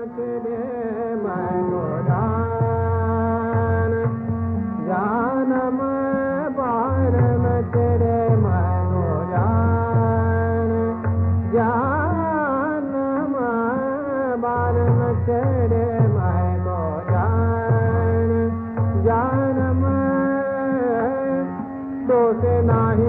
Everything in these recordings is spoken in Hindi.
मचरे मनो जान जान मैं बार मचरे मनो जान जान मैं बार मचरे मनो जान जान मैं तो से नहीं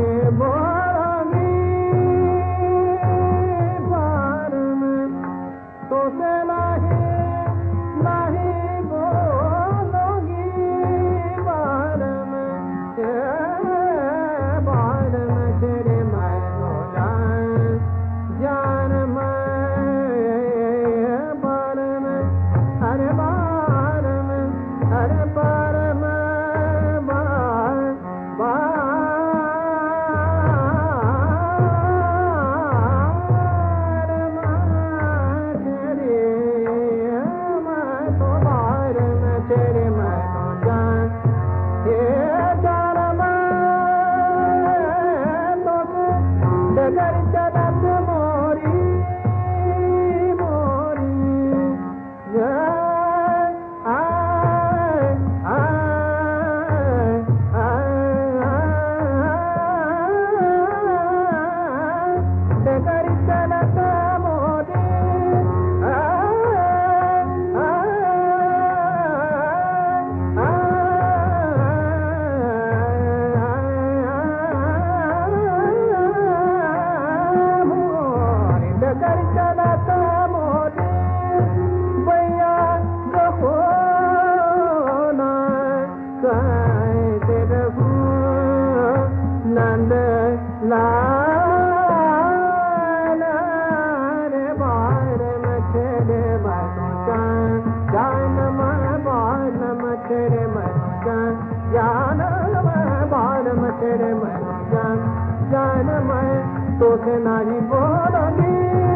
जान मैं तो से नहीं बोलूंगी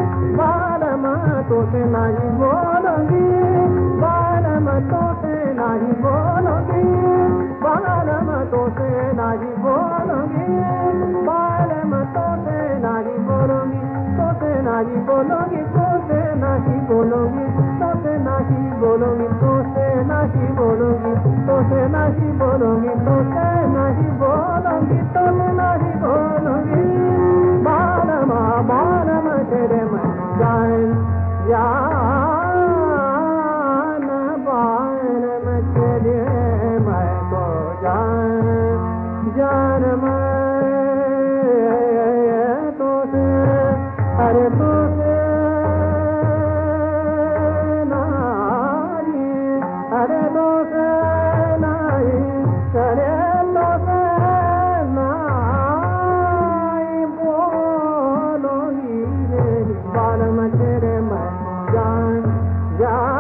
बार मैं तो से नहीं बोलूंगी बार मैं तो से नहीं बोलूंगी बार मैं तो से नहीं बोलूंगी बार मैं तो से नहीं बोलूंगी तो से नहीं बोलूंगी तो से नहीं बोलूंगी तो से नहीं बोलूंगी तो से नहीं बोलूंगी तो से नहीं बोलूंगी तो से नहीं बोलूंगी तो से नहीं बोलूंगी बालम तेरे मन जान जान बालम तेरे मैं तो जान जान मैं तो से अरे तो से नहीं अरे तो से नहीं अरे तो से तेरे मैं जान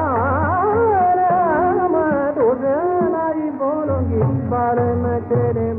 जान मैं तो से नहीं बोलूंगी बार मैं तेरे